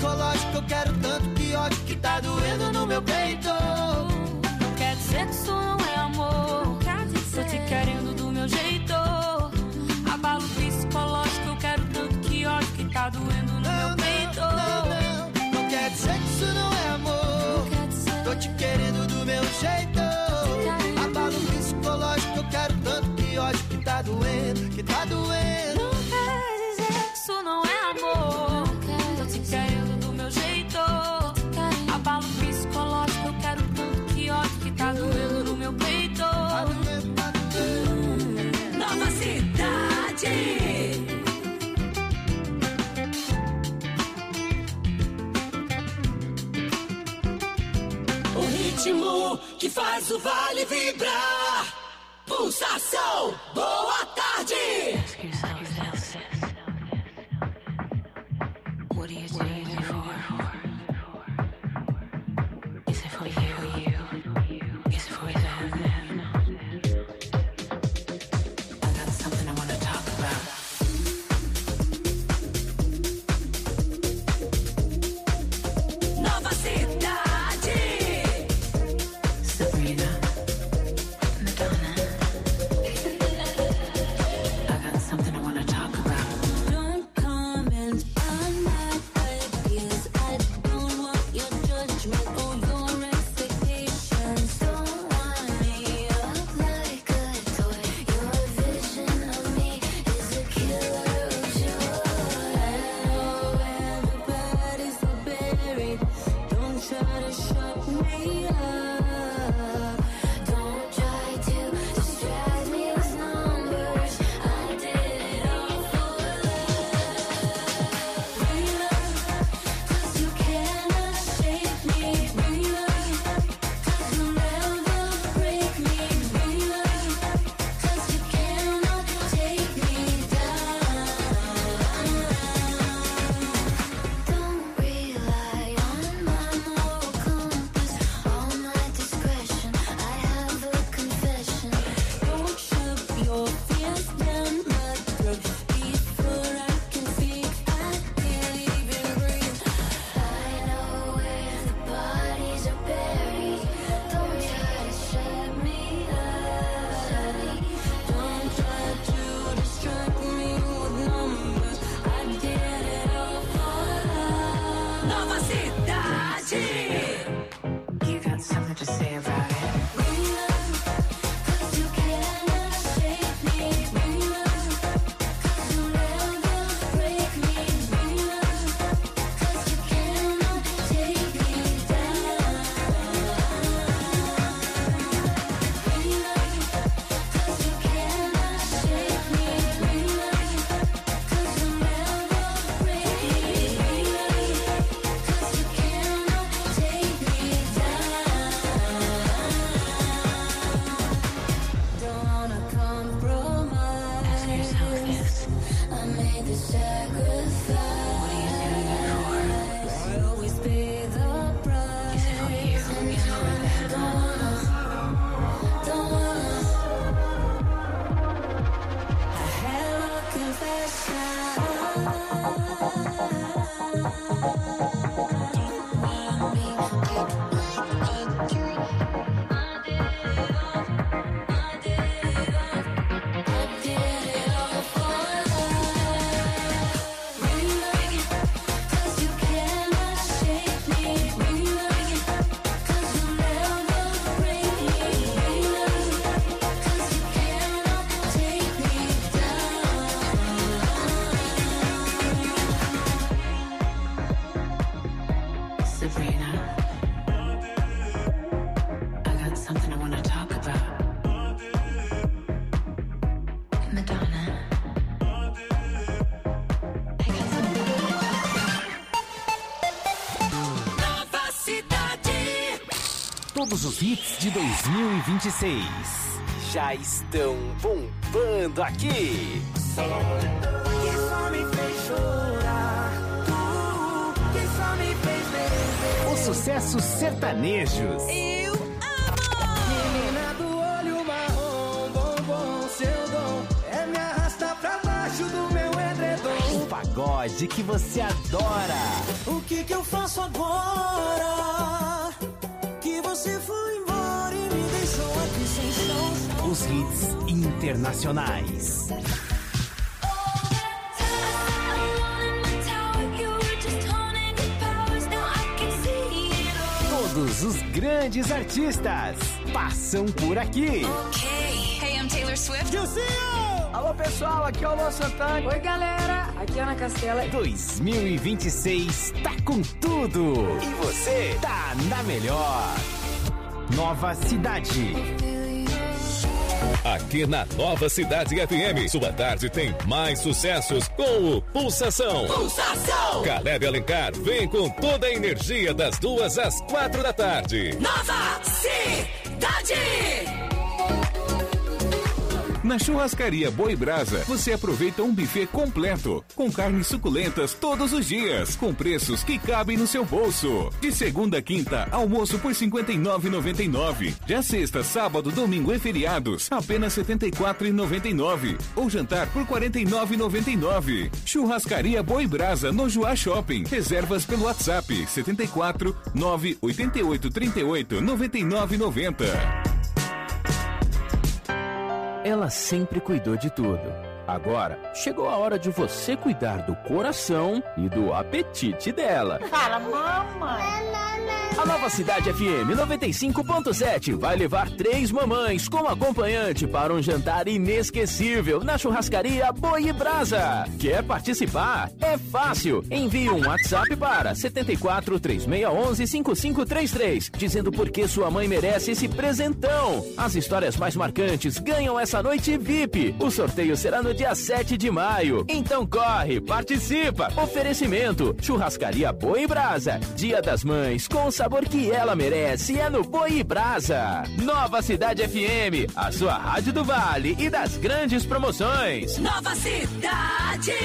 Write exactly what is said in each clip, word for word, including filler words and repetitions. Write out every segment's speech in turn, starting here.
psicológico, eu quero tanto, que ódio que tá doendo no meu peito. Não quer dizer que isso não é amor, tô te querendo do meu jeito. Abalo psicológico, eu quero tanto, que ódio que tá doendo no não, meu peito. Não, não, não, não quer dizer que isso não é amor, tô te querendo do meu jeito. Abalo psicológico, eu quero tanto, que ódio que tá doendo, que tá doendo. Não quer dizer que isso não é amor, tô te querendo do meu jeito. Abalo psicológico, eu quero tanto, que ódio que tá doendo no meu peito. Tá doendo, tá doendo. Nova Cidade. O ritmo que faz o vale vibrar. Pulsação, boa tarde. What are you doing it for? Is it for you? Is it for them? I got something I wanna talk about. Nova Cidade. Sabrina, Madonna. I got something I wanna talk about. Don't comment on my ideas. I don't want your judgment or your expectations. Don't wind me up like a toy. Your vision of me is a killer of joy. I know everybody's so buried. Don't try to shut me up. Don't try to distract me with numbers. I did it all for love. Bring love, 'cause you cannot shake me. Bring love, 'cause you'll never break me. Bring love, 'cause you cannot take me down. Don't rely on my moral compass, all my discretion. I have a confession. Don't shove your fears down my throat before I can speak. I can't even breathe. I know where the bodies are buried. Don't try to shut me up. Don't try to distract me with numbers. I did it all for love. Nova Cidade. You got something to say about it? Bring love, 'cause you cannot shake me. Bring love, 'cause you'll never break me. Bring love, 'cause you cannot take me down. Bring love, 'cause you cannot shake me. Bring love, 'cause you'll never break me. Bring love, 'cause you cannot take me down. Don't wanna compromise. Ask yourself this. I made the sacrifice. What are you doing it for? I always pay the price. Is it for you? Is it for them? Don't wanna, don't wanna. I have a confession. Sabrina, I got something I wanna talk about. Madonna. Nova Cidade. Todos os hits de dois mil e vinte e seis já estão bombando aqui. Que só me fez chorar, tu, que só me fez beber. Os sucessos sertanejos. Eu amo! Menina do olho marrom, bombom, seu dom é me arrastar pra baixo do meu edredom. O pagode que você adora. O que que que eu faço agora? Que você foi embora e me deixou aqui sem chão. Os hits internacionais. Todos os grandes artistas passam por aqui. Okay. Hey, I'm Taylor Swift. Alô, pessoal, aqui é o Luan Santana. Oi, galera, aqui é Ana Castela. dois mil e vinte e seis tá com tudo. E você tá na melhor. Nova Cidade. Aqui na Nova Cidade F M, sua tarde tem mais sucessos com o Pulsação. Pulsação! Caleb Alencar vem com toda a energia das duas às quatro da tarde. Nova Cidade! Na Churrascaria Boi Brasa, você aproveita um buffet completo, com carnes suculentas todos os dias, com preços que cabem no seu bolso. De segunda a quinta, almoço por cinquenta e nove reais e noventa e nove centavos. Já sexta, sábado, domingo e feriados, apenas setenta e quatro reais e noventa e nove centavos. Ou jantar por quarenta e nove reais e noventa e nove centavos. Churrascaria Boi Brasa, no Joá Shopping. Reservas pelo WhatsApp, setenta e quatro, nove oito oito, trinta e oito, noventa e nove noventa. Ela sempre cuidou de tudo. Agora, chegou a hora de você cuidar do coração e do apetite dela. Fala, mamãe. A Nova Cidade F M noventa e cinco ponto sete vai levar três mamães como acompanhante para um jantar inesquecível na churrascaria Boi Brasa. Quer participar? É fácil. Envie um WhatsApp para setenta e quatro, três seis um um, cinco cinco três três, dizendo por que sua mãe merece esse presentão. As histórias mais marcantes ganham essa noite V I P. O sorteio será no dia sete de maio. Então corre, participa. Oferecimento: Churrascaria Boi Brasa. Dia das Mães com o sabor que ela merece é no Boi Brasa. Nova Cidade F M, a sua rádio do Vale e das grandes promoções. Nova Cidade!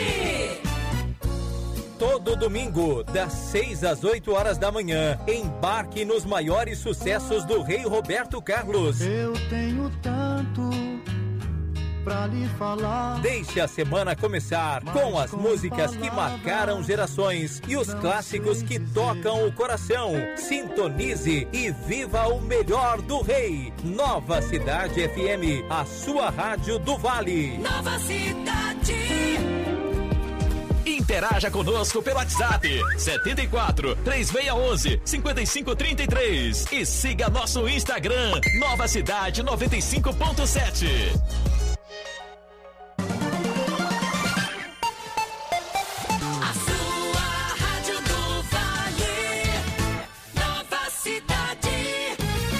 Todo domingo, das seis às oito horas da manhã, embarque nos maiores sucessos do Rei Roberto Carlos. Eu tenho tanto pra lhe falar. Deixe a semana começar com as músicas que marcaram gerações e os clássicos que tocam o coração. Sintonize e viva o melhor do Rei. Nova Cidade F M, a sua rádio do Vale. Nova Cidade! Interaja conosco pelo WhatsApp setenta e quatro, três seis um um, cinco cinco três três e siga nosso Instagram Nova Cidade noventa e cinco ponto sete. A sua rádio do Vale. Nova Cidade.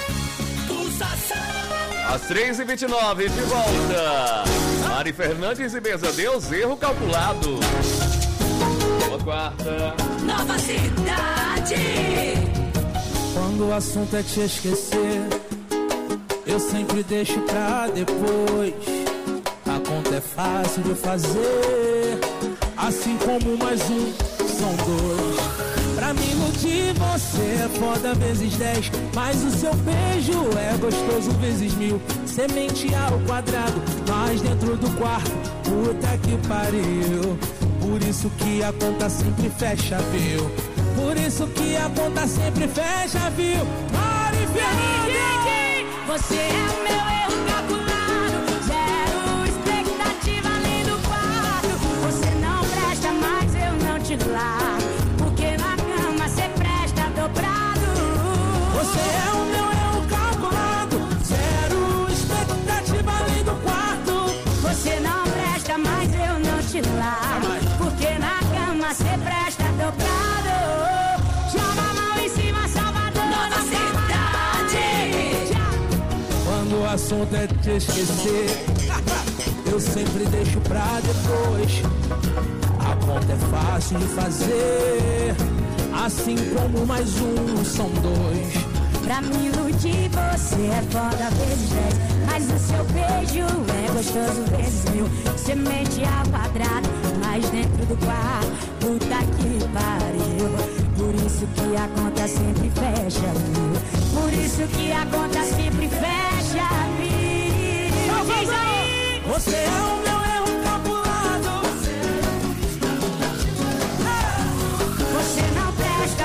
Pulsação. Às três e vinte e nove, de volta. Mari Fernandes e Beza Deus, erro calculado. Boa quarta. Nova Cidade. Quando o assunto é te esquecer, eu sempre deixo pra depois. A conta é fácil de fazer, assim como mais um são dois. Pra me iludir você é foda vezes dez, mas o seu beijo é gostoso vezes mil. Semente ao quadrado, mas dentro do quarto, puta que pariu. Por isso que a conta sempre fecha, viu? Por isso que a conta sempre fecha, viu? Mari Fernandes! Você é o meu erro calculado, zero expectativa além do quarto. Você não presta, mas eu não te largo, porque na cama você presta dobrado. Você é o meu erro calculado, zero expectativa além do quarto. Você não presta, mas eu não te largo, porque na cama você presta dobrado. Joga a mão em cima, Salvador. Nova Cidade. Quando o assunto é te esquecer, eu sempre deixo pra depois. A conta é fácil de fazer, assim como mais um são dois. Pra me iludir você é foda vezes dez, mas o seu beijo é gostoso vezes mil. Semente ao quadrado, mas dentro do quarto, puta que pariu. Por isso que a conta sempre fecha, viu? Por isso que a conta sempre fecha, viu? Diz aí! Você é o meu erro calculado. Você não presta,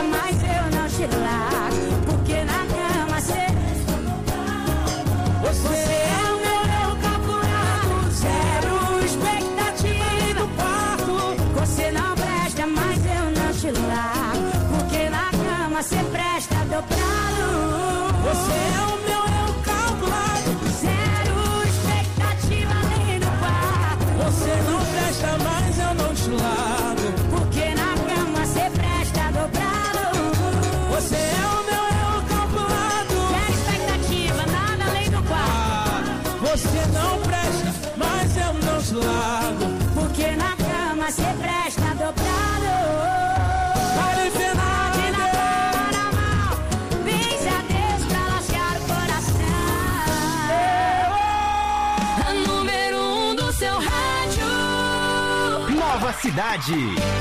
cê presta dobrado. Você é o meu eu calculado. Zero expectativa nem no quarto. Você não presta, mas eu não te largo. Porque na cama cê presta dobrado. Você é o meu eu calculado. Zero expectativa, nada além do quarto. Você não presta, mas eu não te largo. Porque na cama cê presta dobrado. Vale penal de na mão. Benze a Deus pra lascar o coração. A número um do seu rádio. Nova Cidade.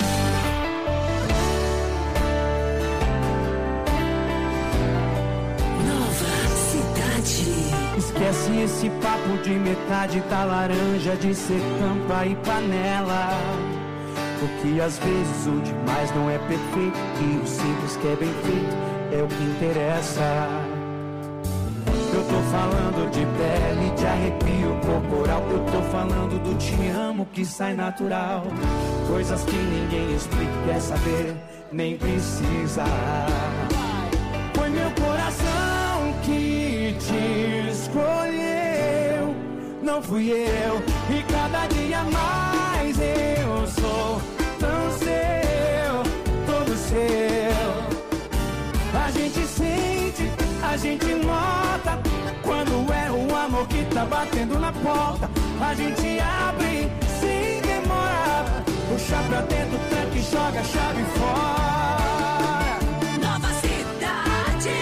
Esquece esse papo de metade da laranja, de ser tampa e panela. Porque às vezes o demais não é perfeito, e o simples que é bem feito é o que interessa. Eu tô falando de pele, de arrepio corporal. Eu tô falando do te amo que sai natural. Coisas que ninguém explica, quer saber, nem precisa. Foi meu coração que te escolheu, não fui eu. E cada dia mais eu sou tão seu, todo seu. A gente sente, a gente nota, quando é o amor que tá batendo na porta. A gente abre sem demorar, puxa pra dentro, tranca e joga a chave fora. Nova Cidade.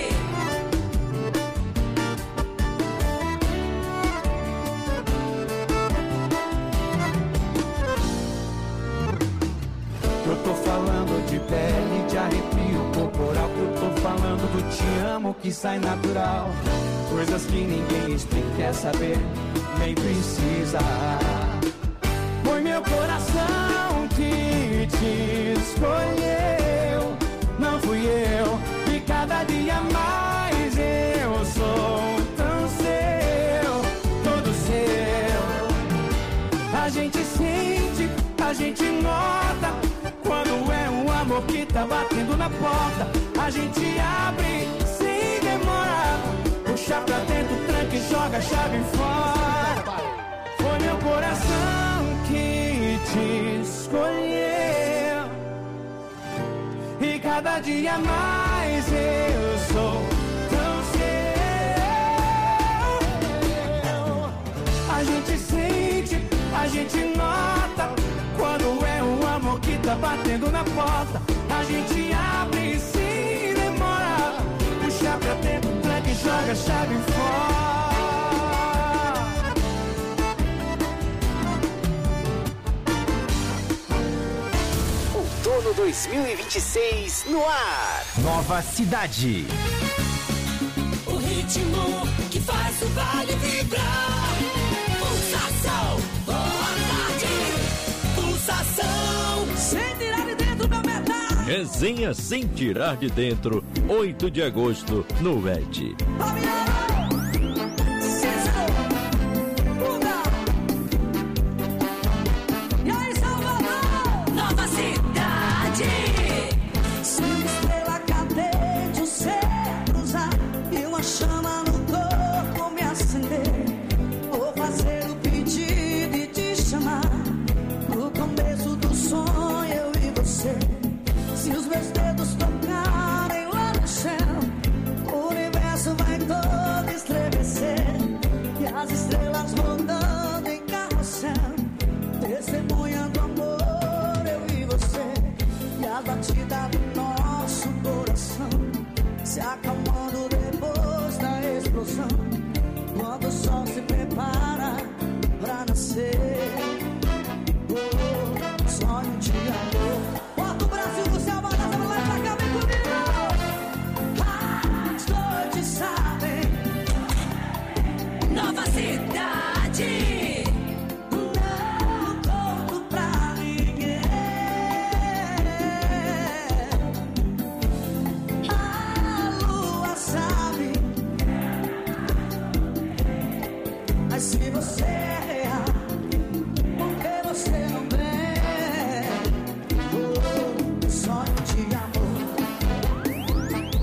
Eu tô falando de pele, de arrepio corporal. Eu tô falando do te amo que sai natural. Coisas que ninguém explica, quer saber, nem precisa. Foi meu coração que te escolheu, não fui eu. E cada dia mais eu sou tão seu, todo seu. A gente sente, a gente nota, quando é um amor que tá batendo na porta. A gente abre sem demorar, puxa pra dentro, tranca e joga a chave fora. Foi meu coração que te escolheu, e cada dia mais eu sou tão seu. A gente sente, a gente nota, quando é um amor que tá batendo na porta. A gente abre sem demorar, puxa pra dentro, tranca e joga a chave fora. Outono dois mil e vinte e seis no ar. Nova Cidade. O ritmo que faz o vale vibrar. Pulsação, boa tarde. Pulsação, sem tirar de dentro da metade. Resenha Sem Tirar de Dentro, oito de agosto, no Ed. E aí, Salvador? Nova Cidade. Se uma estrela cadente, o céu cruzar e uma chama no corpo me acender, vou fazer o pedido e te chamar. No começo do sonho, eu e você. Se os meus dedos tocarem lá no chão, o universo vai todo estremecer. E as estrelas rodando em carrossel, testemunhando amor, eu e você. E a batida do nosso coração se acalmando depois da explosão, quando o sol se prepara pra nascer. Oh, sonho de amor. Bota o Brasil no céu, bota essa mulher pra cá, vem comigo.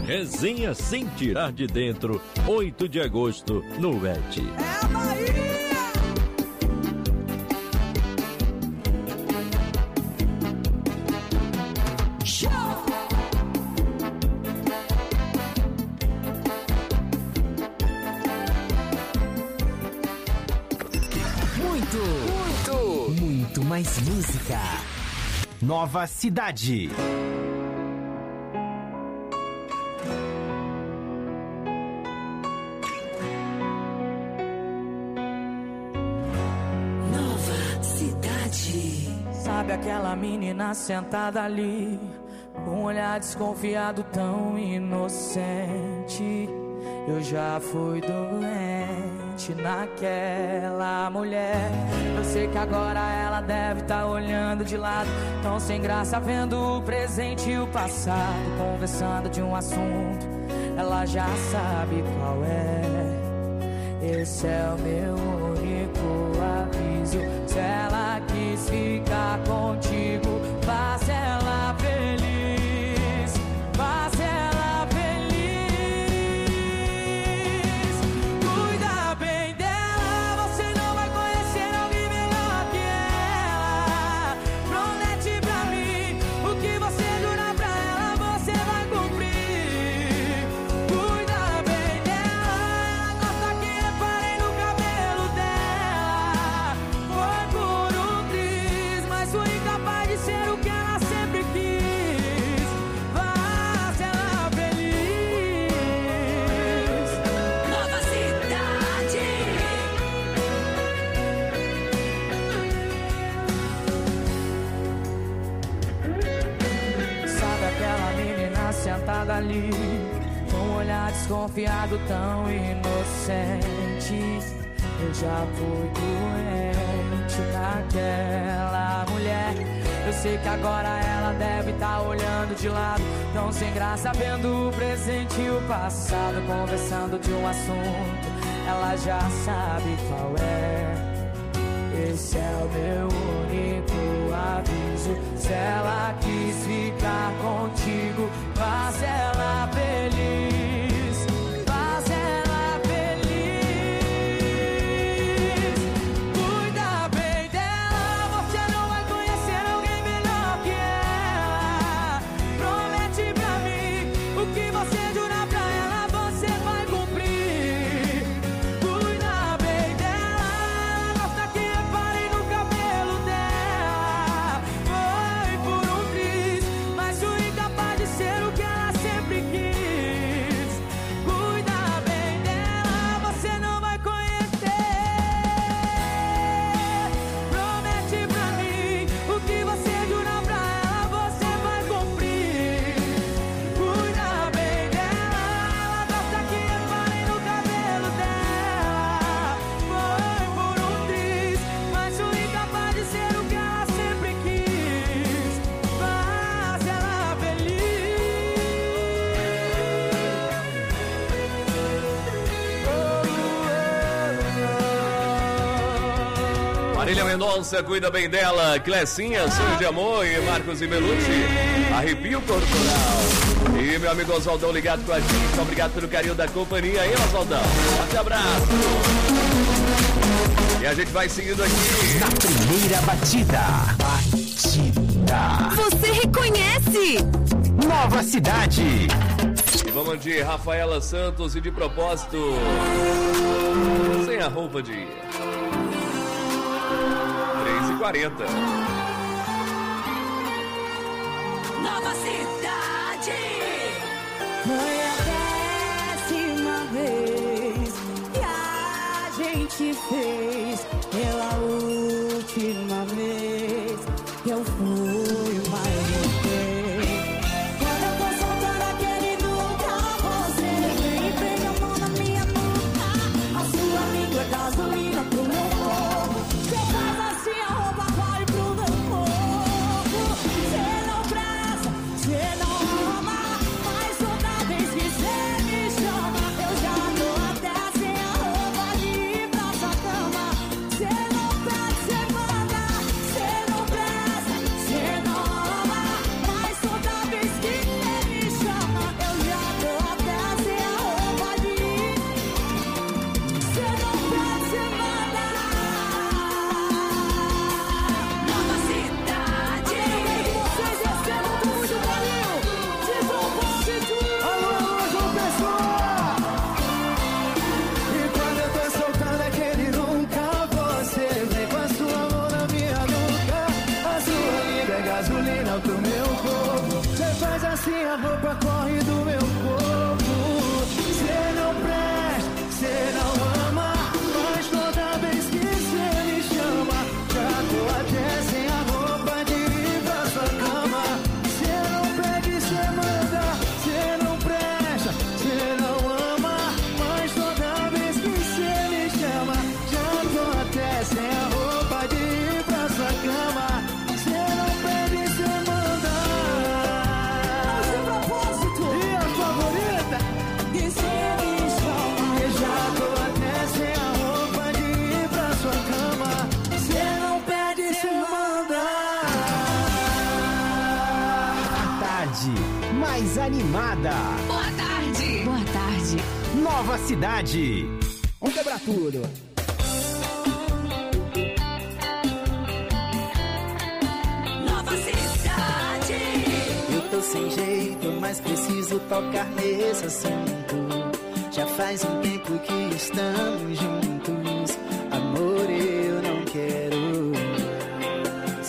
Resenha sem tirar de dentro, oito de agosto, no Et. É a Bahia! Mais música. Nova Cidade. Nova Cidade. Sabe aquela menina sentada ali, com um olhar desconfiado tão inocente? Eu já fui doente naquela mulher. Eu sei que agora ela deve estar olhando de lado, tão sem graça, vendo o presente e o passado, conversando de um assunto, ela já sabe qual é. Esse é o meu único aviso: se ela quis ficar contigo, faça ela feliz, faça ela sentada ali, com um olhar desconfiado tão inocente. Eu já fui doente naquela mulher. Eu sei que agora ela deve estar olhando de lado, tão sem graça, vendo o presente e o passado, conversando de um assunto, ela já sabe qual é. Esse é o meu único aviso: se ela quis ficar contigo, faz ela feliz, faz ela feliz. Cuida bem dela, você não vai conhecer alguém melhor que ela. Promete pra mim o que você jurar pra ela, você vai cumprir. Cuida bem dela, gosta que reparem no cabelo dela. Foi por um triz, mas fui incapaz de ser o que ela sempre quis. Cuida bem dela, você não vai conhecer. Promete pra mim o que você jurar pra ela, você vai cumprir. Cuida bem dela, ela gosta que reparem no cabelo dela. Foi por um triz, mas fui incapaz de ser o que ela sempre quis. Faz ela feliz. Marília Mendonça, cuida bem dela. Clecinha, Sonho de Amor e Marcos e Belucci, Arrepio Corporal. E meu amigo Oswaldão ligado com a gente. Obrigado pelo carinho da companhia aí, Oswaldão. Forte abraço. E a gente vai seguindo aqui. Na primeira batida. Batida. Você reconhece? Nova Cidade. E vamos de Rafaela Santos e de propósito, sem a roupa de três e quarenta. Nova Cidade. Foi a décima vez que a gente fez. Pela última vez que eu fui o mais você. Quando eu tô soltando aquele nunca, você vem e pega a mão na minha nuca. A sua língua é gasolina pro meu corpo. Você faz assim, a roupa vai pro meu corpo. Você não presta, você não ama, mas toda vez que você me chama, eu já tô até sem a roupa de ir pra sua cama. Você não presta, você manda. roupa corre do meu corpo. Cê não presta, cê não ama, mas toda vez que cê me chama, já tô até sem a roupa de ir pra sua cama. Cê não pede, cê manda, cê não presta, cê não ama, mas toda vez que cê me chama, já tô até sem a roupa de ir pra sua cama. Cê não pede, cê manda. Mas de propósito, e a favorita? E cê me chama, eu já tô até sem a roupa de ir pra sua cama. Cê não pede, cê manda. Tarde mais animada. Boa tarde. Boa tarde. Nova Cidade. Vamos quebrar tudo. Nova Cidade. Eu tô sem jeito, mas preciso tocar nesse assunto. Já faz um tempo que estamos juntos. Amor, eu não quero mais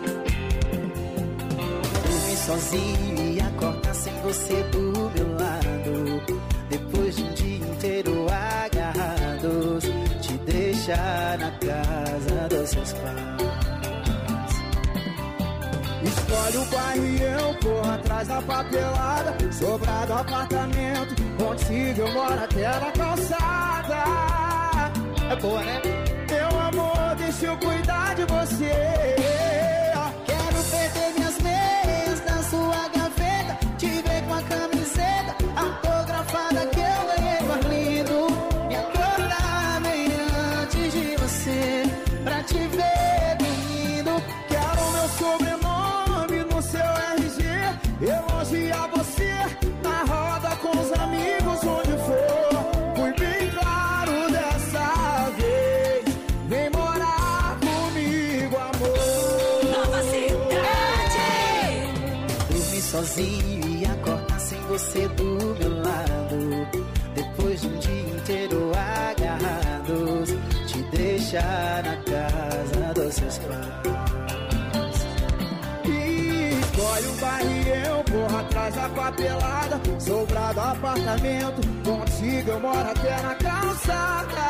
dormir sozinho e acordar sem você do meu lado. Depois de um dia inteiro agarrados, te deixar na casa dos seus pais. Escolhe o bairro e eu corro atrás da papelada. Sobrado apartamento, contigo eu moro até na calçada. É boa, né? Meu amor, deixa eu cuidar de você. Quero perder minhas meias na sua gaveta, te ver com a camiseta autografada que eu ganhei no Arlindo. Me acordar bem antes de você, pra te ver dormindo. Quero meu sobrenome no seu R G, elogiar você na roda com os amigos onde for. Fui bem claro dessa vez, vem morar comigo, amor. Nova Cidade. Dormir sozinho e acordar sem você do meu lado. Depois de um dia inteiro agarrados, te deixar na casa dos seus pais. Escolhe o bairro e eu corro atrás da papelada. Sobrado apartamento, contigo eu moro até na calçada.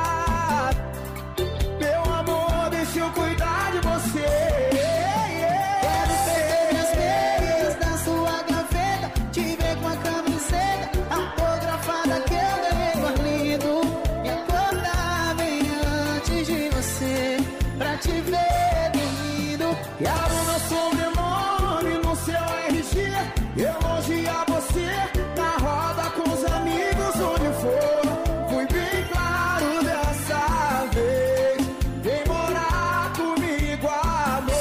Meu amor, deixa eu cuidar de você. Quero perder minhas meias na sua gaveta, te ver com a camiseta autografada que eu ganhei no Arlindo. Me acordar bem antes de você, pra te ver dormindo. Quero meu sobrenome no seu R G, elogiar você na roda com os amigos onde for. Fui bem claro dessa vez, vem morar comigo, amor.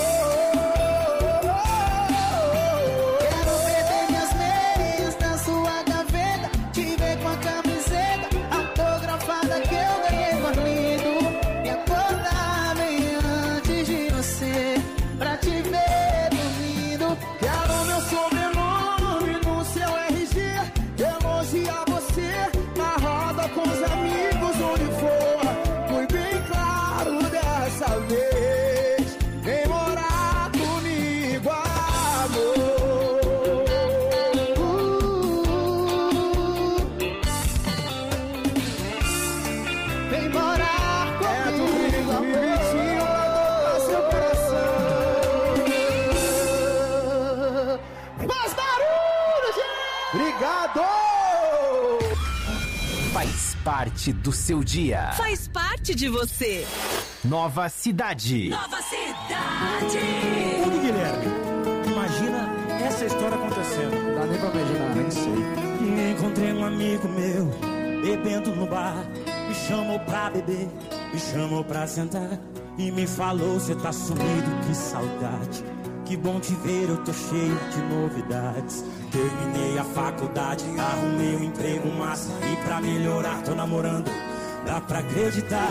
Quero perder minhas meias na sua gaveta, te ver com a camiseta autografada que eu ganhei no Arlindo. Me acordar bem antes de você, pra te ver dormindo. Quero meu sobrenome no seu R G, elogiar você na roda com os amigos onde for. Fui bem claro dessa vez, vem morar comigo, amor. Vem morar É do comigo, brilho bonitinho pra tocar seu coração. Mais barulho, gente! Obrigado! Faz parte do seu dia. Faz parte de você. Nova Cidade. Nova Cidade. Tudo, Guilherme. Imagina essa história acontecendo. Não dá nem pra imaginar, nem sei. Encontrei um amigo meu, bebendo no bar. Me chamou pra beber, me chamou pra sentar. E me falou, cê tá sumido, que saudade. Que bom te ver, eu tô cheio de novidades. Terminei a faculdade, arrumei um emprego massa. E pra melhorar, tô namorando, dá pra acreditar.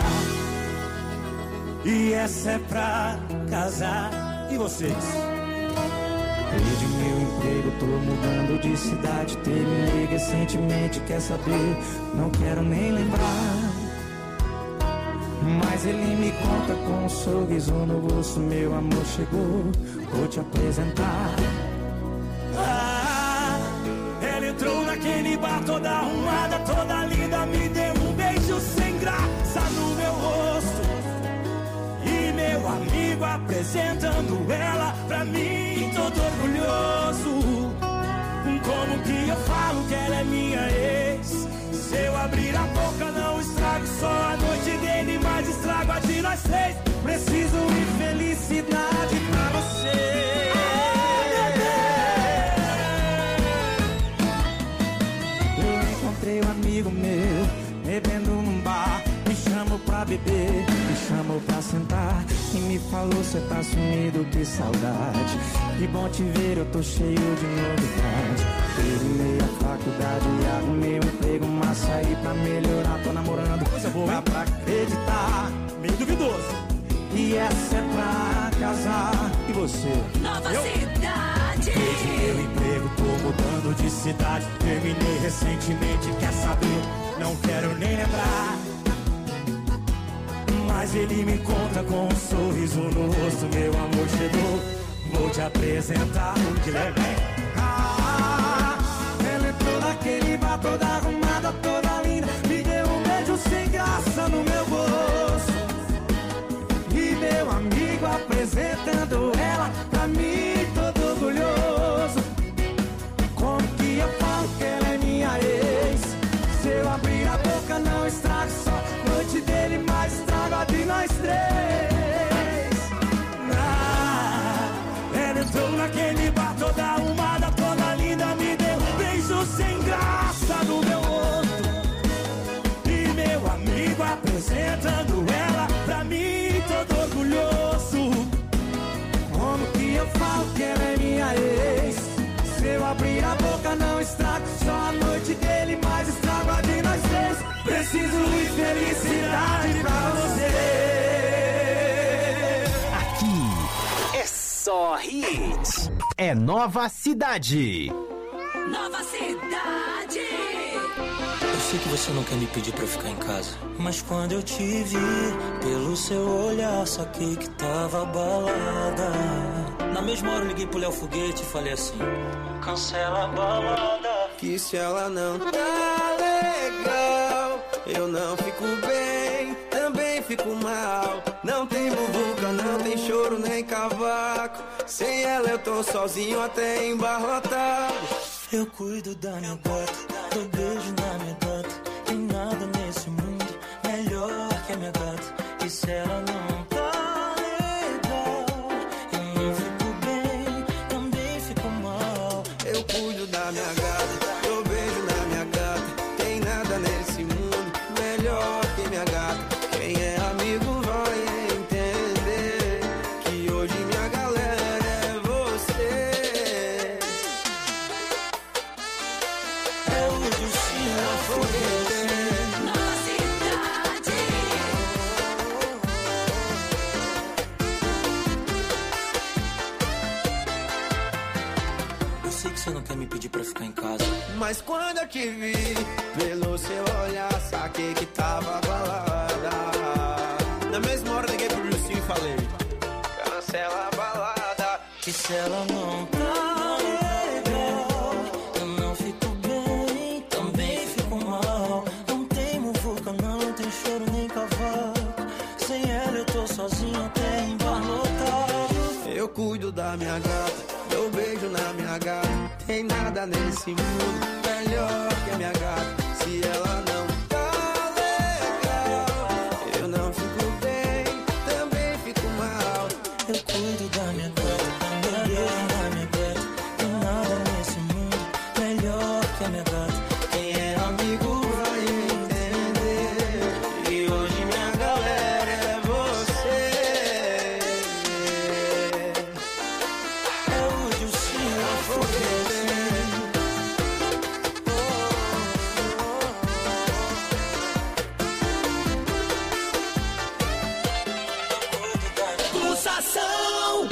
E essa é pra casar. E vocês? Perdi meu emprego, tô mudando de cidade. Terminei recentemente, quer saber? Não quero nem lembrar. Mas ele me conta com um sorriso no rosto. Meu amor chegou, vou te apresentar. Ah, bar toda arrumada, toda linda, me deu um beijo sem graça no meu rosto. E meu amigo apresentando ela pra mim, todo orgulhoso. Como que eu falo que ela é minha ex? Se eu abrir a boca não estrago só a noite dele, mas estrago a de nós três. Preciso de felicidade pra você. Eu encontrei um amigo meu bebendo num bar. Me chamou pra beber, me chamou pra sentar e me falou: cê tá sumido, que saudade. Que bom te ver, eu tô cheio de novidade. Terminei a faculdade e arrumei um emprego, mas saí pra melhorar. Tô namorando, coisa boa, dá pra acreditar, meio duvidoso. E essa é pra casar. E você? Nova eu? cidade. Perdi meu emprego, tô mudando de cidade. Terminei recentemente, quer saber? Não quero nem lembrar. Mas ele me conta com um sorriso no rosto: meu amor chegou, vou te apresentar. Que legal. Ah, ela entrou naquele bar toda arrumada, toda linda, me deu um beijo sem graça no meu bolso. E meu amigo apresentando ela pra mim, todo orgulhoso. Como que eu falo que ela é minha ex? Se eu abrir a boca não estrago só a noite dele, mas estrago a de nós três. Ah, ela entrou naquele bar toda arrumada, toda linda, me deu um beijo sem graça no meu rosto. E meu amigo apresentando ela pra mim, todo orgulhoso. Como que eu falo que ela é minha ex? Se eu abrir a boca não estrago só a noite dele, mas estrago a de nós três. Preciso de felicidade pra você. Aqui é só hits. É Nova Cidade. Nova cidade. Eu sei que você não quer me pedir pra ficar em casa, mas quando eu te vi, pelo seu olhar, saquei que tava balada. Na mesma hora eu liguei pro Léo Foguete e falei assim: cancela a balada. Que se ela não tá legal, eu não fico bem, também fico mal. Não tem muvuca, não tem choro nem cavaco. Sem ela eu tô sozinho até embarrotado. Eu cuido da minha gata, dou beijo na minha gata. Tem nada nesse mundo melhor que a minha gata. E se ela não tá legal, eu não fico bem, também fico mal. Eu cuido da minha gata, dou beijo na minha gata. Tem nada nesse mundo melhor que minha gata. Quem é amigo vai entender que hoje minha galera é você. É o destino a foguete. Nova cidade. Eu sei que você não quer me pedir pra ficar em casa, mas quando eu te vi, pelo seu olhar, saquei que tava balada. Na mesma hora liguei pro Justinho e falei: cancela a balada. que se ela não tá legal, eu não fico bem, também fico mal. Não tem muvuca, não tem choro nem cavaco. Sem ela eu tô sozinho até embarrotado. Eu cuido da minha gata, dou beijo na minha gata. Tem nada nesse mundo melhor que a minha gata. Se ela não tá legal, eu não fico bem, também fico mal. Eu cuido da minha gata, dou beijo na minha gata. Tem nada nesse mundo melhor que a minha gata. Quem é amigo vai entender. E hoje minha galera é você. É o destino a foguete. Pulsação.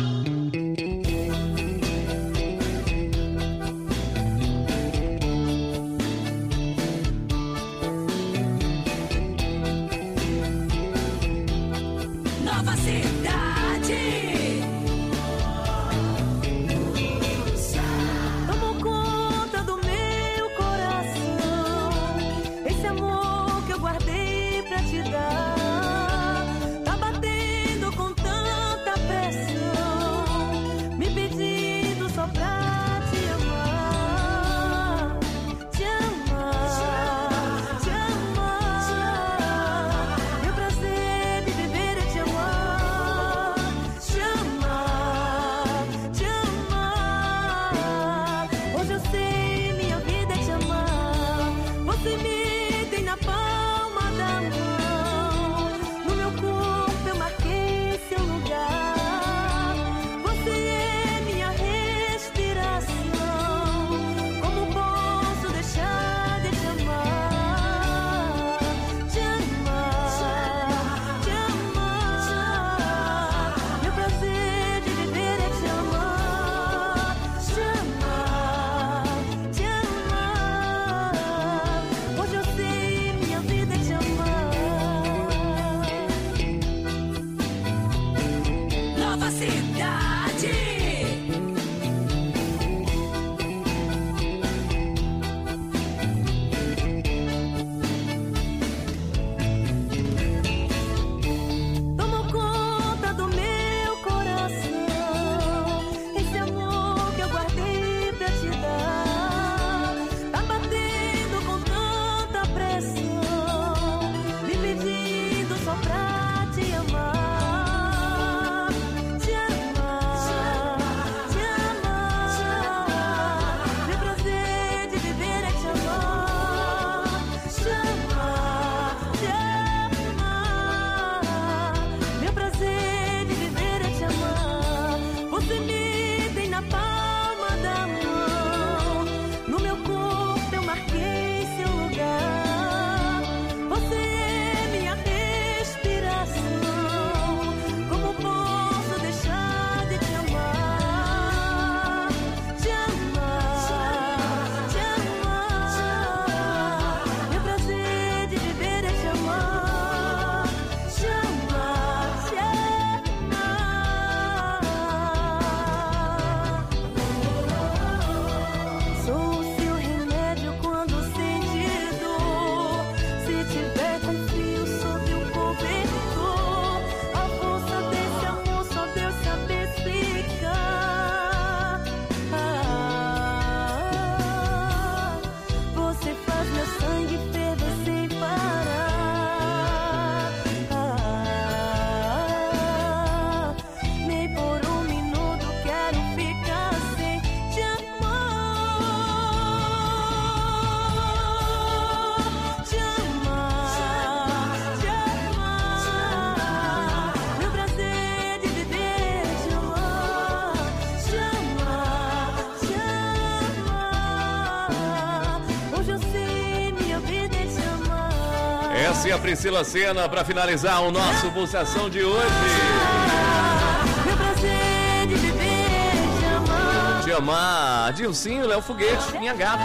Essa é a Priscila Senna para finalizar o nosso Pulsação de hoje. Meu prazer de viver, te amar. Te amar. Dilcinho, Léo Foguete, minha gata.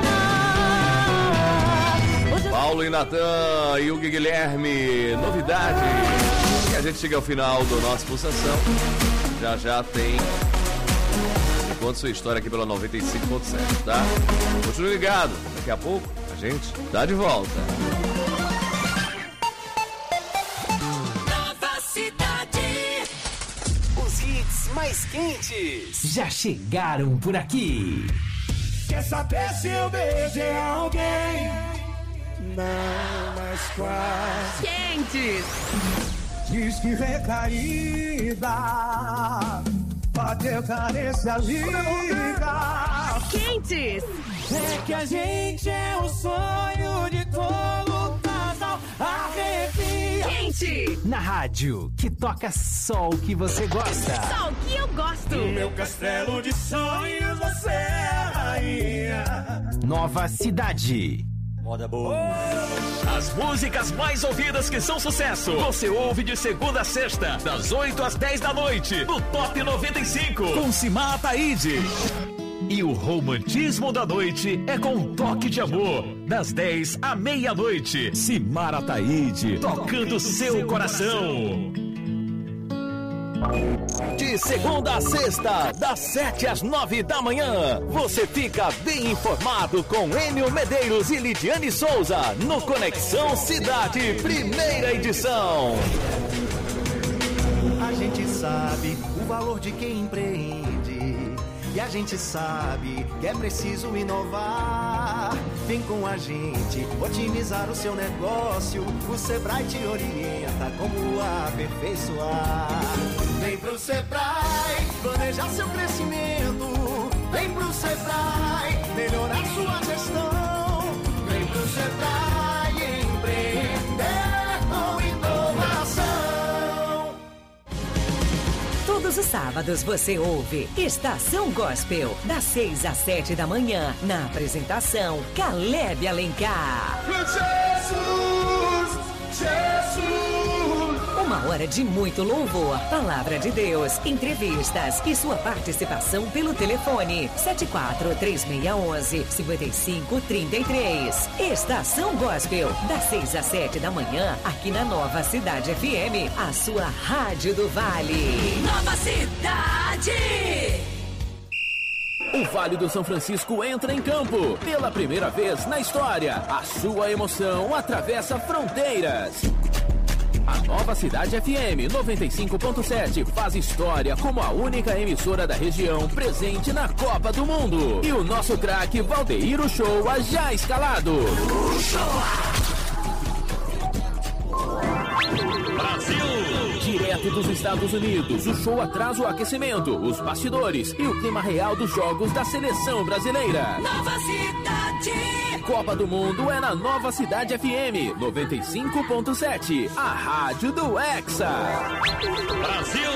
Paulo e Natan e Hugo Guilherme, novidade. E a gente chega ao final do nosso Pulsação. Já já tem. Conta sua história aqui pela noventa e cinco ponto sete, tá? Continue ligado. Daqui a pouco a gente tá de volta. Nova Cidade. Os hits mais quentes já chegaram por aqui. Quer saber se eu beijei alguém? Não, mas quase. Quentes. Diz que recaída, bateu carência, liga. Quentes. É que a gente é o sonho de todo casal. Arrepia. Quente. Na rádio que toca só o que você gosta. Só o que eu gosto. No meu castelo de sonhos você é a rainha. Nova Cidade. Moda boa. As músicas mais ouvidas que são sucesso. Você ouve de segunda a sexta, das oito às dez da noite, no Top noventa e cinco, com Simar Ataíde. E o romantismo da noite é com um toque de amor, das dez à meia-noite. Simar Ataíde, tocando seu coração. De segunda a sexta, das sete às nove da manhã, você fica bem informado com Enio Medeiros e Lidiane Souza no Conexão Cidade, primeira edição. A gente sabe o valor de quem empreende, e a gente sabe que é preciso inovar. Vem com a gente otimizar o seu negócio, o Sebrae te orienta como aperfeiçoar. Vem pro Sebrae planejar seu crescimento, vem pro Sebrae melhorar sua gestão, vem pro Sebrae empreender com inovação. Todos os sábados você ouve Estação Gospel, das seis às sete da manhã, na apresentação Caleb Alencar. Jesus, Jesus. Uma hora de muito louvor, palavra de Deus, entrevistas e sua participação pelo telefone sete quatro três seis um um cinco cinco três três. Estação Gospel, das seis às sete da manhã, aqui na Nova Cidade F M, a sua rádio do Vale. Nova Cidade. O Vale do São Francisco entra em campo. Pela primeira vez na história, a sua emoção atravessa fronteiras. A Nova Cidade F M noventa e cinco ponto sete faz história como a única emissora da região presente na Copa do Mundo. E o nosso craque Valdeir Uchoa já escalado. Brasil! Direto dos Estados Unidos, o show traz o aquecimento, os bastidores e o clima real dos jogos da seleção brasileira. Nova Cidade. Copa do Mundo é na Nova Cidade F M noventa e cinco ponto sete, a rádio do Hexa. Brasil!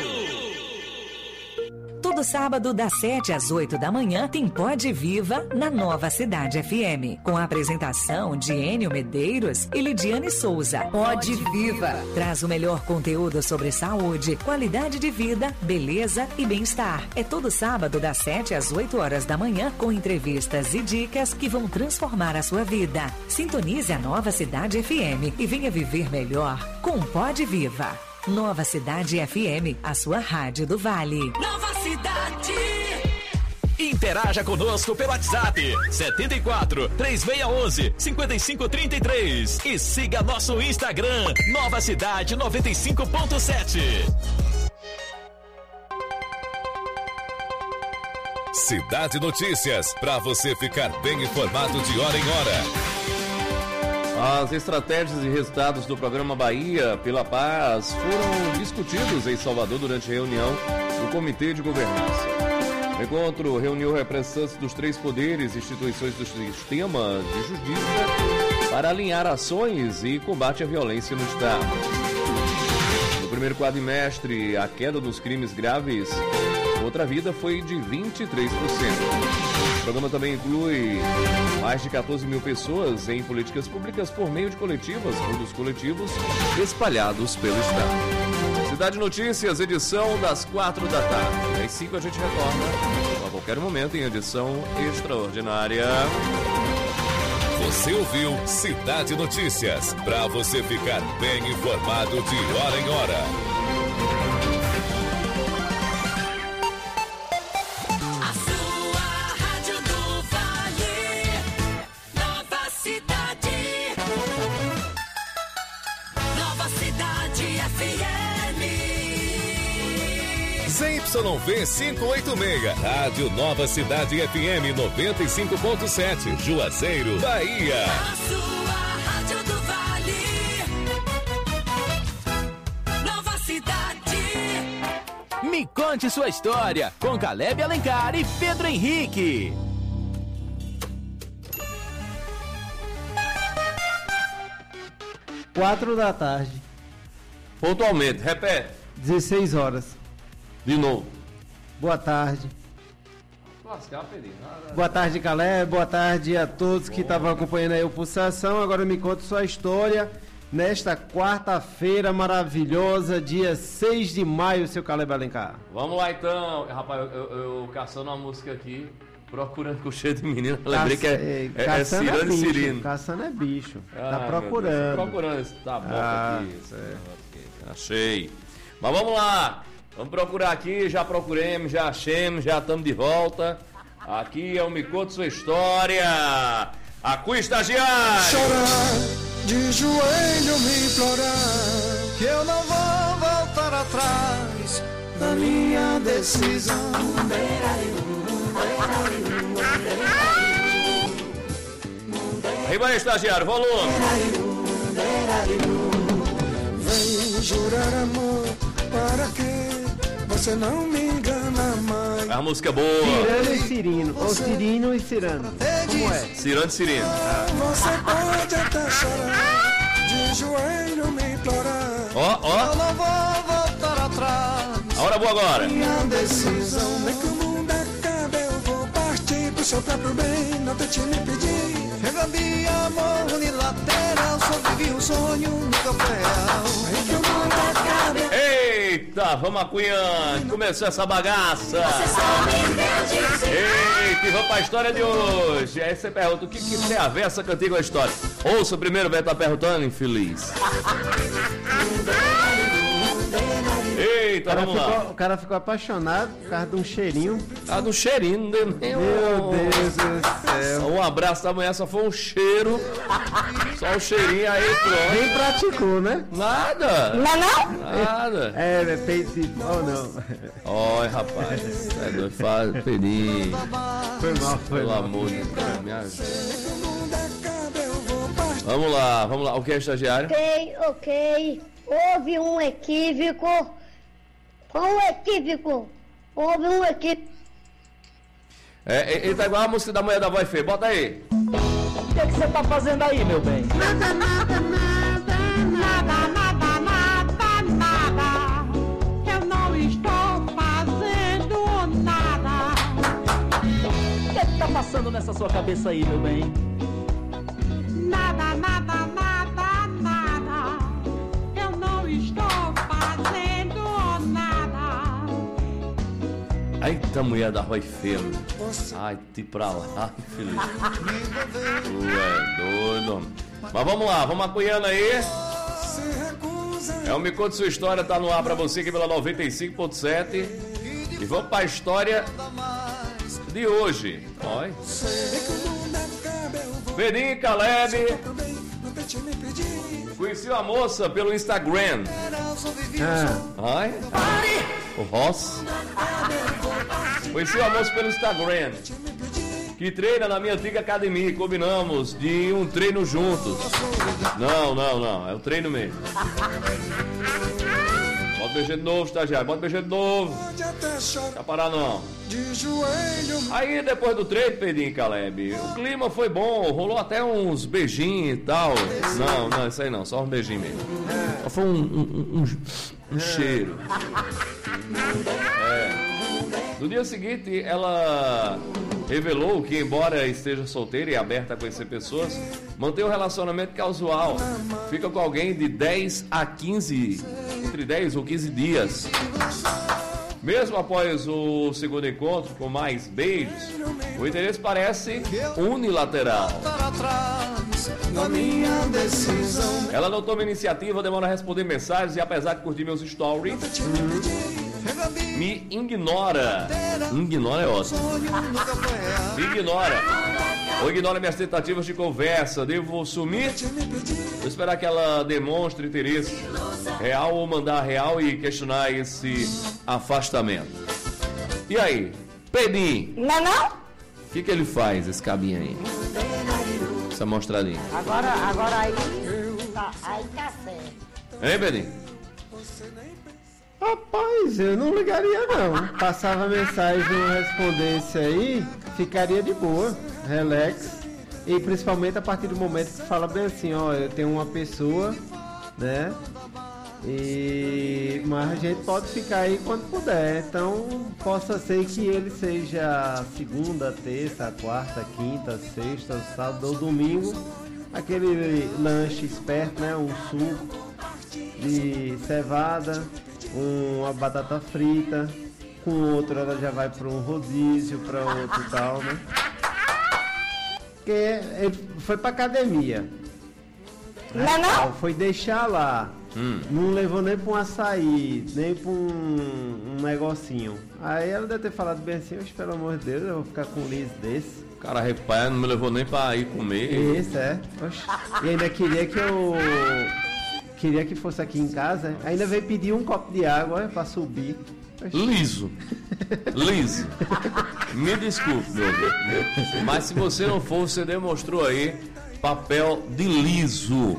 Todo sábado, das sete às oito da manhã, tem Pode Viva na Nova Cidade F M, com a apresentação de Enio Medeiros e Lidiane Souza. Pode Viva traz o melhor conteúdo sobre saúde, qualidade de vida, beleza e bem-estar. É todo sábado, das sete às oito horas da manhã, com entrevistas e dicas que vão transformar a sua vida. Sintonize a Nova Cidade F M e venha viver melhor com Pode Viva. Nova Cidade F M, a sua rádio do Vale. Nova Cidade. Interaja conosco pelo WhatsApp sete quatro três seis um um cinco cinco três três e siga nosso Instagram Nova Cidade noventa e cinco ponto sete. Cidade Notícias, para você ficar bem informado de hora em hora. As estratégias e resultados do programa Bahia pela Paz foram discutidos em Salvador durante a reunião do Comitê de Governança. O encontro reuniu representantes dos três poderes e instituições do sistema de justiça para alinhar ações e combate à violência no Estado. No primeiro quadrimestre, a queda dos crimes graves Outra Vida foi de vinte e três por cento. O programa também inclui mais de catorze mil pessoas em políticas públicas por meio de coletivas ou dos coletivos espalhados pelo Estado. Cidade Notícias, edição das quatro da tarde. Às cinco a gente retorna a qualquer momento em edição extraordinária. Você ouviu Cidade Notícias, para você ficar bem informado de hora em hora. A sua Rádio do Vale, Nova Cidade. Nova Cidade F M. Z Y V quinhentos e oitenta e seis, Rádio Nova Cidade F M noventa e cinco ponto sete, Juazeiro, Bahia. A sua Rádio do Vale, Nova Cidade. Me conte sua história com Caleb Alencar e Pedro Henrique. Quatro da tarde. Pontualmente, repete. dezesseis horas. De novo. Boa tarde. Lascar, Pedrinho. Boa tarde, Caleb. Boa tarde a todos que estavam acompanhando aí o Pulsação. Agora me conta sua história nesta quarta-feira maravilhosa, dia seis de maio, seu Caleb Alencar. Vamos lá então. Rapaz, eu, eu, eu caçando uma música aqui, procurando com cheio de menino. Eu lembrei que é, é, é Cirano e Cirino. Caçando é bicho. Ah, tá procurando. Procurando esse tá bom ah, aqui. Certo. Achei. Mas vamos lá. Vamos procurar aqui, já procuremos, já achemos, já estamos de volta. Aqui é o Me Conta Sua História. Acu Estagiário. Chorar, de joelho me implorar, que eu não vou voltar atrás da minha decisão. Arriba aí, Estagiário, volume. Vem jurar amor, para que você não me engana mais. A música é boa. Cirano e Cirino, ou Cirino e Cirano. Como é? Cirano e Cirino. Ah. Você pode até chorar, de joelho me implorar. Ó, ó. Eu não vou voltar atrás. A hora boa agora. Minha decisão, nem que o mundo acabe, eu vou partir pro seu próprio bem, não tente me pedir. Chega de amor unilateral, só vivi um sonho, nunca foi real. Nem que o mundo acabe. Eita, vamos acunhando. Começou essa bagaça. Eita, e vamos pra história de hoje. Aí você pergunta, o que, que tem a ver essa cantiga com a história? Ouça o primeiro, vai estar perguntando, infeliz. Eita, o vamos ficou, lá. O cara ficou apaixonado por causa de um cheirinho. Ah, do cheirinho, não deu nem Meu um... Deus do céu. Um abraço da manhã, só foi um cheiro. Só um cheirinho aí, pronto. Nem praticou, né? Nada. Não, não? Nada. É, é peito. Oh, não. Olha, rapaz. É doido, faz pedinho. Foi mal, foi Pelo mal. amor de Deus, me ajuda. Vamos lá, vamos lá. O que é, estagiário? Ok, ok. Houve um equívoco. Foi um equívoco. Houve um equívoco. É, ele tá igual a música da mulher da voz feia. Bota aí. O que é que você tá fazendo aí, meu bem? Nada, nada, nada, nada, nada, nada, nada. Eu não estou fazendo nada. O que é que tá passando nessa sua cabeça aí, meu bem? Nada, nada, nada, nada. Eu não estou fazendo nada. Eita, mulher da voz feia. Ai, te pra lá, infeliz. Tu é doido. Mas vamos lá, vamos apoiando aí. É o Me Conta Sua História, tá no ar pra você aqui pela noventa e cinco ponto sete. E vamos pra história de hoje. Olha. Pedrinho, Caleb. Conheci uma moça pelo Instagram. Ah. Ai. O Ross. Conheci uma moça pelo Instagram que treina na minha antiga academia. Combinamos de ir um treino juntos. Não, não, não. É o treino mesmo. Bota beijo de novo, estagiário. Bota beijo de novo. Não vai parar, não. Aí, depois do treino, Pedrinho e Caleb, o clima foi bom. Rolou até uns beijinhos e tal. Não, não, isso aí não. Só um beijinho mesmo. Só foi um, um, um, um cheiro. É. No dia seguinte, ela revelou que, embora esteja solteira e aberta a conhecer pessoas, mantém um relacionamento casual. Fica com alguém de dez a quinze, entre dez ou quinze dias. Mesmo após o segundo encontro, com mais beijos, o interesse parece unilateral. Ela não toma iniciativa, demora a responder mensagens e, apesar de curtir meus stories, me ignora. Ignora é ótimo. Me ignora. Ou ignora minhas tentativas de conversa. Devo sumir? Vou esperar que ela demonstre interesse real ou mandar real e questionar esse afastamento. E aí? Pedinho? Não, não? O que, que ele faz, esse cabinho aí? Essa mostradinha. Agora, agora aí, tá, aí tá certo. Hein, Pedinho? Rapaz, eu não ligaria não. Passava mensagem no respondência aí, ficaria de boa, relax. E principalmente a partir do momento que fala bem assim, ó, eu tenho uma pessoa, né? E mas a gente pode ficar aí quando puder. Então possa ser que ele seja segunda, terça, quarta, quinta, sexta, sábado ou domingo. Aquele lanche esperto, né? Um suco de cevada, uma batata frita, com outro ela já vai para um rodízio, para outro e tal, né? Porque ele foi para academia. Não, não? Foi deixar lá. Hum. Não levou nem para um açaí, nem para um, um negocinho. Aí ela deve ter falado bem assim, oxe, pelo amor de Deus, eu vou ficar com um liso desse. Cara, rapaz, não me levou nem para ir comer. Isso, é. Oxe. E ainda queria que eu... Queria que fosse aqui em casa. Ainda veio pedir um copo de água para subir. Oxe. Liso. Liso. Me desculpe, meu Deus. Mas se você não for, você demonstrou aí papel de liso.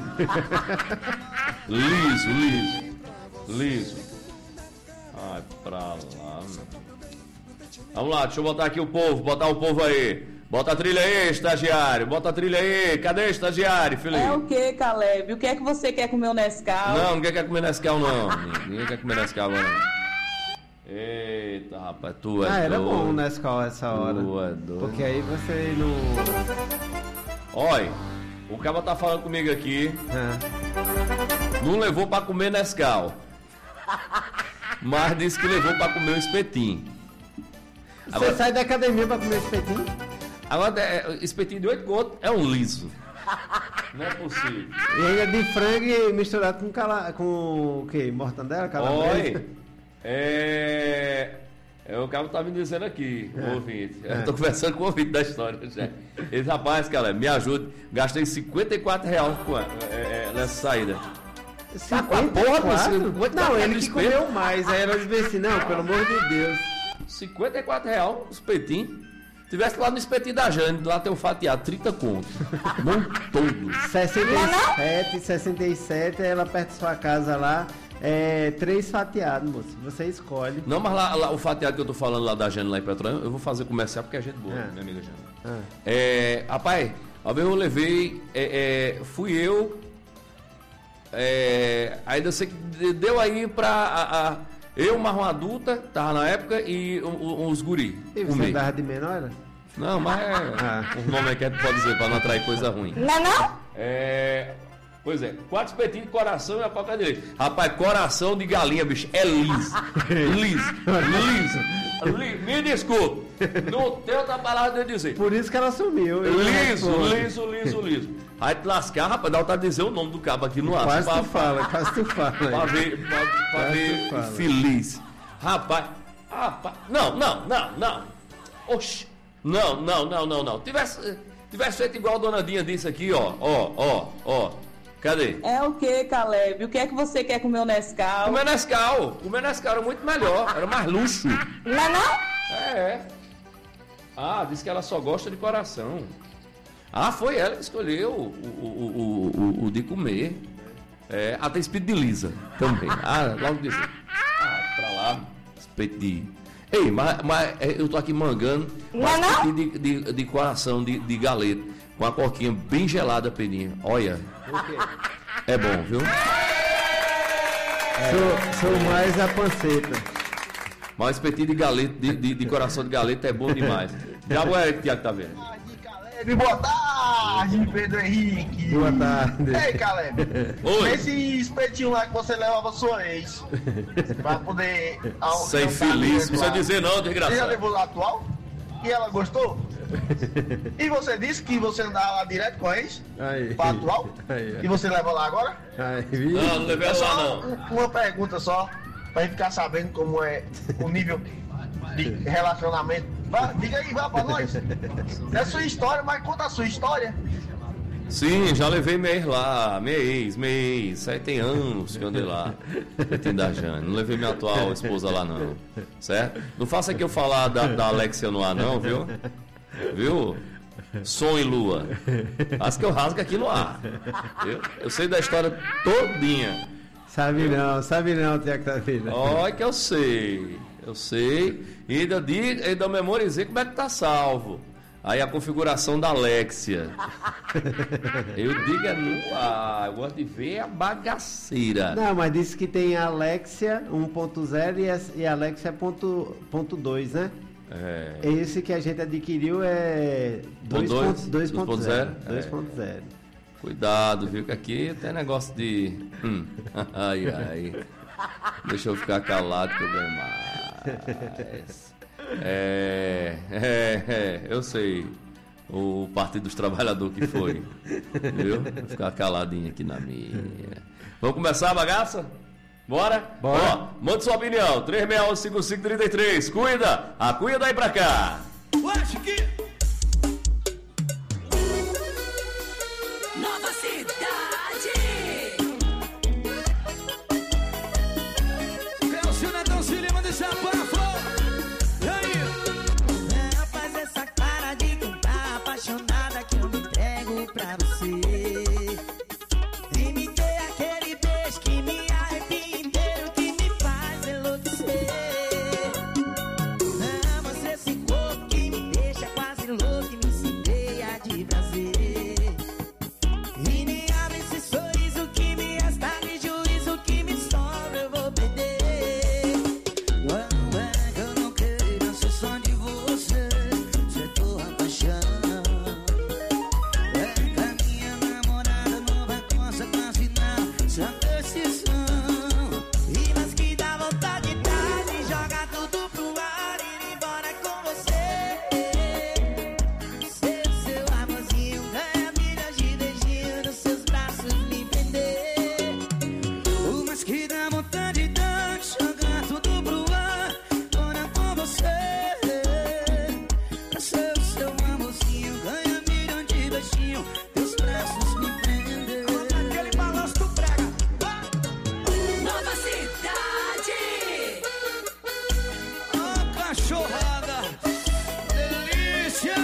Liso, liso. Liso. Ai, pra lá, meu. Vamos lá, deixa eu botar aqui o povo, botar o povo aí. Bota a trilha aí, estagiário. Bota a trilha aí. Cadê o estagiário, Felipe? É o que, Caleb? O que é que você quer comer o Nescau? Não, ninguém quer comer Nescau, não. Ninguém quer comer Nescau, não. Eita, rapaz, tu é Ah, era doido. bom o Nescau essa hora. Tu é doido. Porque aí você não... Olha, o cara tá falando comigo aqui. É. Não levou pra comer Nescau. Mas disse que levou pra comer o espetinho. Você Agora, sai da academia pra comer espetinho? agora é, espetinho de oito contos é um liso. Não é possível. E ainda de frango misturado com cala... com o quê? Mortandela? Calabresa? Oi, é... é... O cara tá me dizendo aqui, É. o ouvinte. É. Eu tô conversando com o ouvinte da história já. Ele, rapaz, cara, me ajude. Gastei cinquenta e quatro reais com, é, é, nessa saída. cinquenta e quatro? Não, ele que comeu mais. Aí ela disse assim, não, pelo amor de Deus. cinquenta e quatro reais o espetinho. Tivesse lá no espetinho da Jane, lá tem o fatiado, trinta contos. Bom todo. sessenta e sete, sessenta e sete, ela perto da sua casa lá, é três fatiados, moço. Você escolhe. Não, mas lá, lá, o fatiado que eu tô falando lá da Jane, lá em Petrolina, eu vou fazer comercial porque é gente boa, É. minha amiga Jane. Ah. É, rapaz, uma vez eu levei, é, é, fui eu, é, ainda sei que deu aí pra a, a, eu, mais uma adulta, tava na época, e um, um, uns guri. E você comer. andava de menor, era? Não, mas é Ah. um nome que a gente pode dizer pra não atrair coisa ruim. Não, não? É. Pois é, quatro espetinhos de coração e a palca direita. Rapaz, coração de galinha, bicho, é liso. Liso, liso. Li- Me desculpe. Não tem outra palavra de dizer. Por isso que ela sumiu. eu Liso, respondo. liso, liso, liso. Aí te lascar, rapaz, dá vontade de dizer o nome do cabo aqui no ar. Quase pra- tu fala, quase tu fala. Pra ver, pra, pra Quase ver tu fala. feliz. Rapaz, rapaz, não, não, não, não. Oxi, não, não, não, não, não. Tivesse, tivesse feito igual a dona Dinha disse aqui, ó, ó, ó, ó. Cadê? É o que, Caleb? O que é que você quer comer o Nescau? Comer Nescau. Comer Nescau era muito melhor, era mais luxo. Não, não? É. Ah, disse que ela só gosta de coração. Ah, foi ela que escolheu o, o, o, o, o de comer. É, até espírito de Lisa também. Ah, logo disse. Ah, pra lá, espeto de... Ei, mas, mas é, eu tô aqui mangando. Mas Não, de, de, de coração de, de galeto. Com a coquinha bem gelada, Pedrinha. Olha. É bom, viu? Sou, sou mais a panceta. Mas o espetinho de galeta, de, de, de coração de galeta é bom demais. Diabo é, Tiago, tá vendo? Caleb, boa tarde, Pedro Henrique. Boa tarde. Ei, Caleb. Oi. Esse espetinho lá que você levava sua ex pra poder... Sem feliz, não precisa dizer não, desgraçado. Você já levou lá atual? E ela gostou? E você disse que você andava lá direto com a ex? Aí. Pra atual? Aí, E você leva lá agora? Aí, Não, não levei É ela só lá não. um- Uma pergunta só, pra gente ficar sabendo como é o nível de relacionamento. Vá, diga aí, vá pra nós. É a sua história, mas conta a sua história. Sim, já levei minha ex lá, minha ex, minha ex, isso aí tem anos que eu andei lá, tem da Jane, não levei minha atual esposa lá não, certo? Não faça que eu falar da, da Alexia no ar não, viu? Viu? Som e lua, acho que eu rasgo aqui no ar, viu? Eu sei da história todinha. Sabe não, sabe não, Tiago tá vendo? Olha que eu sei, eu sei, e ainda, digo, ainda memorizei como é que tá salvo. Aí a configuração da Alexia. Eu digo é no ar, eu gosto de ver a bagaceira. Não, mas disse que tem a Alexia um ponto zero e a, e a Alexia ponto dois, né? É. Esse que a gente adquiriu é dois ponto zero. dois ponto zero. Cuidado, viu? Que aqui tem negócio de. Hum. Ai, ai. Deixa eu ficar calado que eu ganho mais. É, é, é, eu sei. O Partido dos Trabalhadores que foi. Viu? Vou ficar caladinho aqui na minha. Vamos começar a bagaça? Bora? Bora. Ó, manda sua opinião. três seis um cinco cinco três três. Cuida! A cuida daí pra cá. Ué, Chiquinho. Nova Cidade. Celso Netão se lima de Chapafo. E aí? Rapaz, essa cara de quem tá apaixonada que eu me entrego pra você. E me dê aquele beijo que me arrepia inteiro, que me faz enlouquecer. Não, você esse corpo que me deixa quase louco e me incendeia de prazer. E nem abre esse sorriso que me resta de juízo, que me sobra eu vou perder. Quando é que eu não queira ser só de você, ser tua paixão. É que a minha namorada não vai constar final, sua decisão. E mas que dá vontade de dar, de jogar tudo pro ar e ir embora com você. Ser seu amorzinho, ganha milhões de beijinhos nos seus braços, me prender. O mas que dá vontade de dar, de jogar tudo pro ar, embora com você. Ser seu amorzinho, ganha milhões de beijinhos, teus braços me prender. Aquele balanço do brega. Nova Cidade. Ó, cachorrada. Delícia.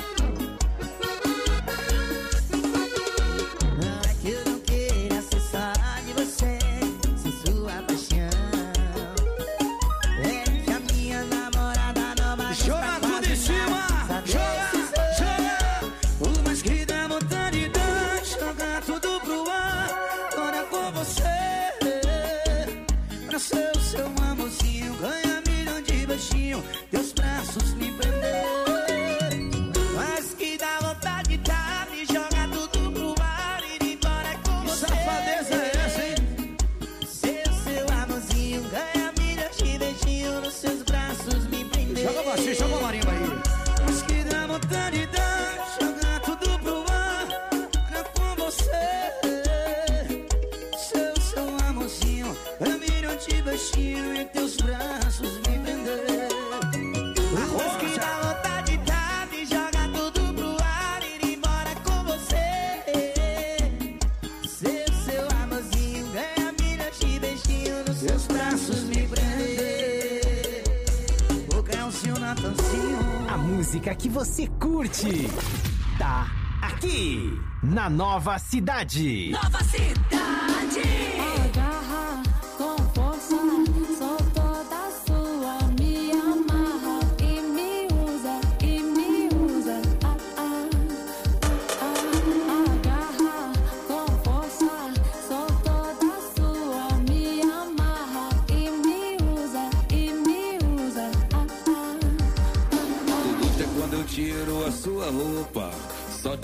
Não é que eu não queira ser só de você, ser sua paixão. É que a minha namorada não vai Joga tudo em cima. Joga, joga. O mais que dá vontade de dar, jogar tudo pro ar, agora com você. Pra ser o seu amorzinho, ganha milhão de beijinho, teus braços me prender. Mas que dá vontade de dar, me jogar tudo pro ar e ir embora com Que você. safadeza é essa, hein? Ser o seu amorzinho, ganha milhões de beijinhos, nos seus braços me prender. Joga baixinho, joga a marimba aí. Mas que dá vontade de dar, jogar tudo pro ar, era com você. Seu, seu amorzinho, ganha milhão de beijinho, em teus braços me prender. Mas que dá vontade de dar, de jogar tudo pro ar e ir embora com você. Ser seu amorzinho, ganha milhões de beijinhos, nos seus braços me prender. O Grãozinho Natanzinho. A música que você curte tá aqui na Nova Cidade. Nova Cidade. Agarra com força, sou toda sua, me amarra e me usa, e me usa. Ah, ah, ah, ah. Agarra com força, sou toda sua, me amarra e me usa, e me usa.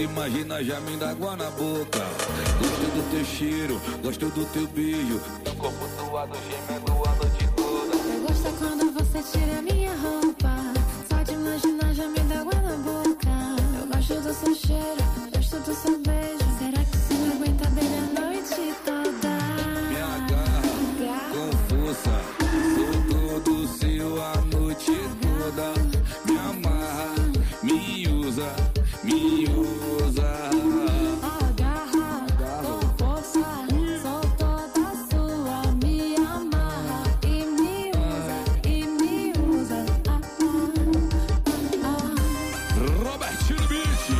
imagina já me dá água na boca. Gosto do teu cheiro, gosto do teu beijo. Teu corpo suado, gemendo a noite toda. Eu gosto quando você tira minha roupa. Só de imaginar já me dá água na boca. Eu gosto do seu cheiro, gosto do seu beijo. Será que você não aguenta bem a noite toda? Me agarra com força, sou todo seu a noite toda. Me amarra, me usa, me usa. Agarra com força, sou toda sua. Me amarra e me usa, e me usa. Ah, ah, ah. Robertinho Beach.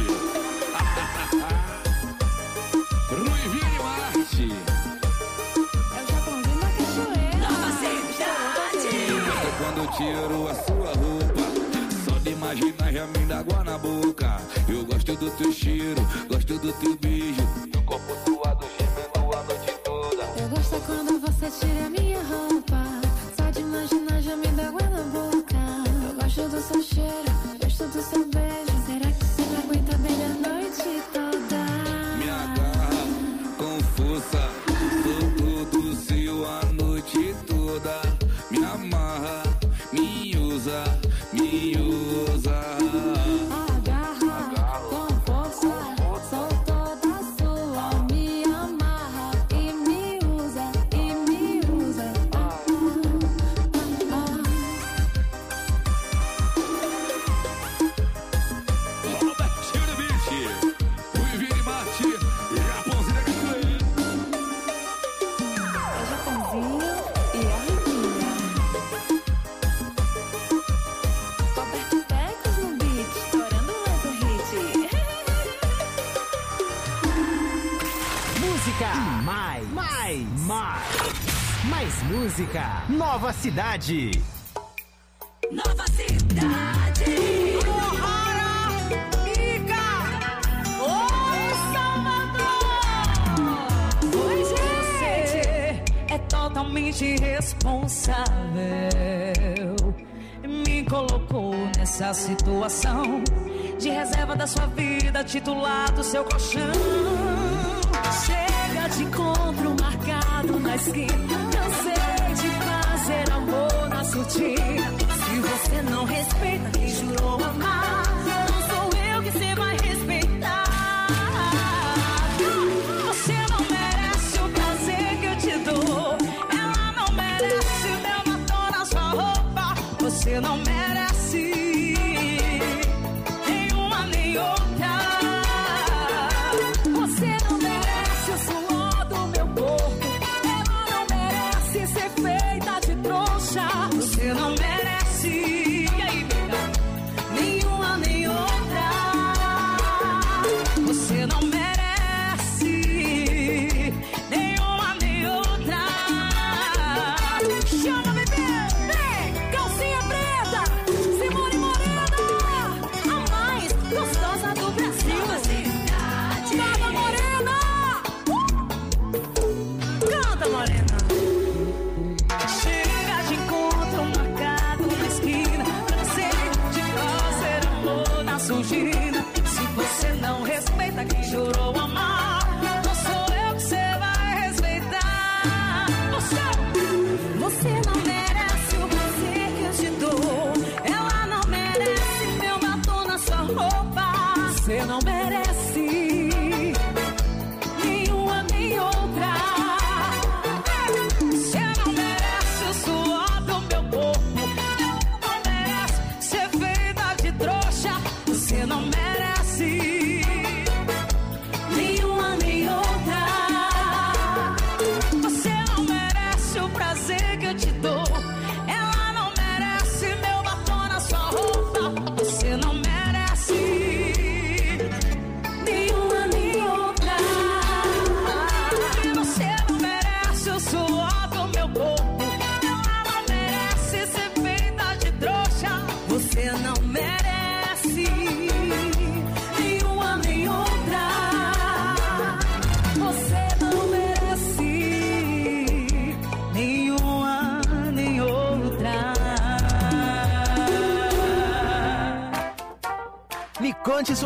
Ruivinho Arte. Eu já comi na cachoeira. Nova cidade. Gosto quando eu tiro a sua roupa. Só de imaginar já me dá água na boca. Eu gosto do teu cheiro, gosto do teu beijo. Teu corpo suado, gemendo a noite toda. Eu gosto quando você tira minha roupa. Só de imaginar já me dá água na boca. Eu gosto do seu cheiro, gosto do seu beijo. Será que você não aguenta bem a noite toda? Me agarra com força, sou todo seu a noite toda. Me amarra, me usa, me usa. Agarra com força, sou toda sua. Me amarra e me usa, e me usa. Ah, ah, ah. Robertinho Beach, Ruivinho Marte e a Pãozinha Cachoeira. É Japãozinho e a Riquinha. Roberto Pecos no beat, estourando mais um hit. Música mais, mais, mais, mais música. Nova Cidade. Nova cidade. Oi, Salvador. Pois você é totalmente responsável. Me colocou nessa situação de reserva da sua vida, titular do seu colchão. Chega de encontro marcado na esquina. Cansei de fazer amor na surtina. Se você não respeita quem jurou amar, não sou eu que você vai respeitar. Você não merece o prazer que eu te dou. Ela não merece o meu batom na sua roupa. Você não merece nenhuma nem outra. Você não merece o suor do meu corpo. Ela não merece ser feita de trouxa. Você não merece, e aí, nega? Nenhuma nem outra. Você não merece nenhuma nem outra. Chama, bebê! Vem! Calcinha preta!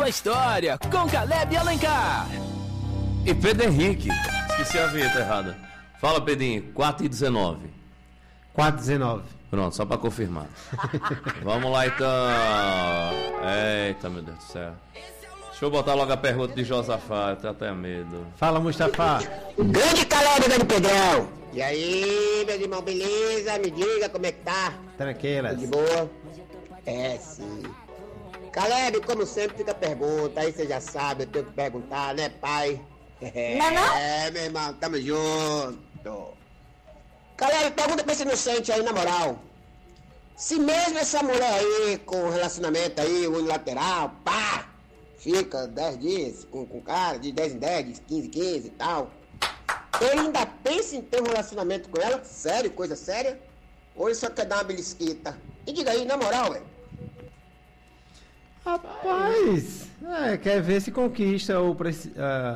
sua história com Caleb Alencar. E Pedro Henrique. Esqueci a vinheta errada. Fala, Pedrinho. quatro e dezenove. quatro e dezenove. Pronto, só pra confirmar. Vamos lá, então. Eita, meu Deus do céu. Deixa eu botar logo a pergunta de Josafá. Eu tenho até medo. Fala, Mustafa. Grande Caleb, grande Pedrão. E aí, meu irmão, beleza? Me diga como é que tá. Tranquila. De boa? É, sim. Caleb, como sempre, fica a pergunta. Aí você já sabe, eu tenho que perguntar, né, pai? É, não, não? É, meu irmão, tamo junto. Caleb, pergunta pra esse inocente aí, na moral. Se mesmo essa mulher aí, com relacionamento aí, unilateral, pá, fica dez dias com o cara, de dez em dez, de quinze em quinze e tal, ele ainda pensa em ter um relacionamento com ela? Sério, coisa séria? Ou ele só quer dar uma belisquita? E diga aí, na moral, velho. Rapaz, é, quer ver se conquista o,